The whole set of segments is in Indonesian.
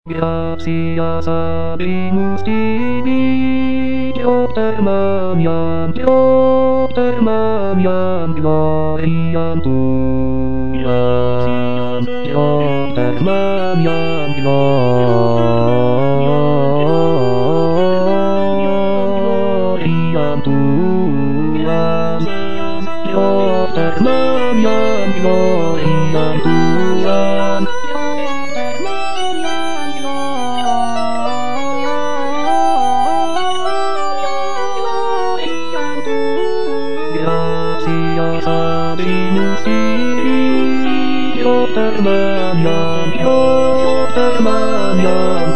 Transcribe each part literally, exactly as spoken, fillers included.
Gracias abrimos T V, yo termaniam, yo termaniam, gloriam tuam, yo termaniam, gloriam tuam, yo termaniam, gloriam tuam. Gracias abrimos T V, yo termaniam, yo termaniam,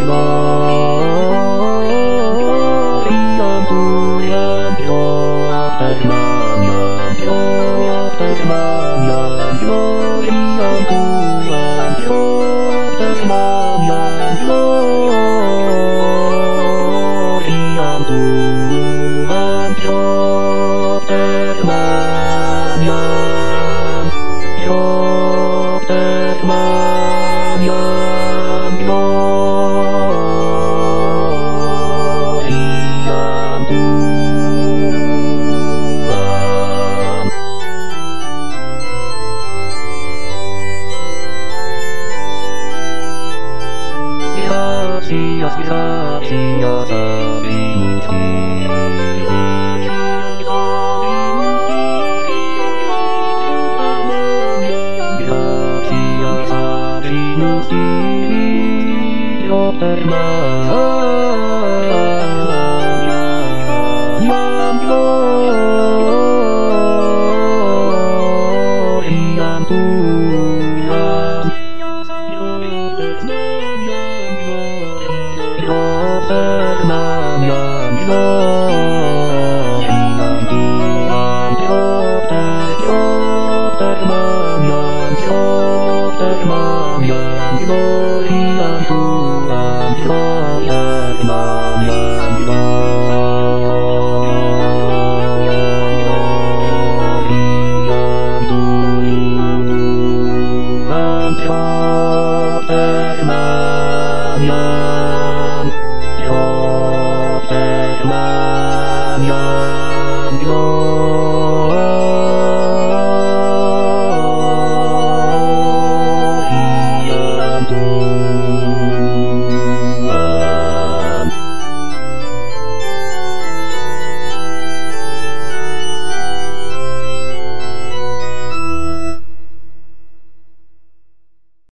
gloriam tuam, yo termaniam, yo termaniam, gloriam tuam, yo termaniam, gloriam tuam, yo termaniam, yo termaniam, gloriam tuam. Gracias, gracias abrimos T V. Gracias abrimos T V, yo termaniam, gloriam tuam, yo termaniam, yo termaniam, gloriam tuam, yo termaniam, yo termaniam, gloriam tuam, yo termaniam, gloriam tuam, yo termaniam.